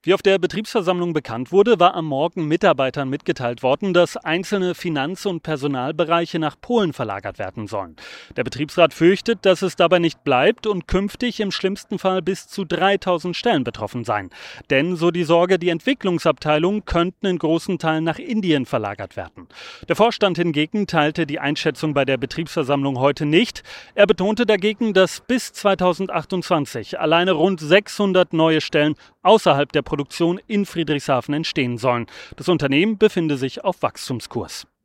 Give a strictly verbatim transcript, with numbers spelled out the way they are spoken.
Wie auf der Betriebsversammlung bekannt wurde, war am Morgen Mitarbeitern mitgeteilt worden, dass einzelne Finanz- und Personalbereiche nach Polen verlagert werden sollen. Der Betriebsrat fürchtet, dass es dabei nicht bleibt und künftig im schlimmsten Fall bis zu dreitausend Stellen betroffen seien. Denn, so die Sorge, die Entwicklungsabteilungen könnten in großen Teilen nach Indien verlagert werden. Der Vorstand hingegen teilte die Einschätzung bei der Betriebsversammlung heute nicht. Er betonte dagegen, dass bis zweitausendachtundzwanzig alleine rund sechshundert neue Stellen außerhalb der Produktion in Friedrichshafen entstehen sollen. Das Unternehmen befinde sich auf Wachstumskurs.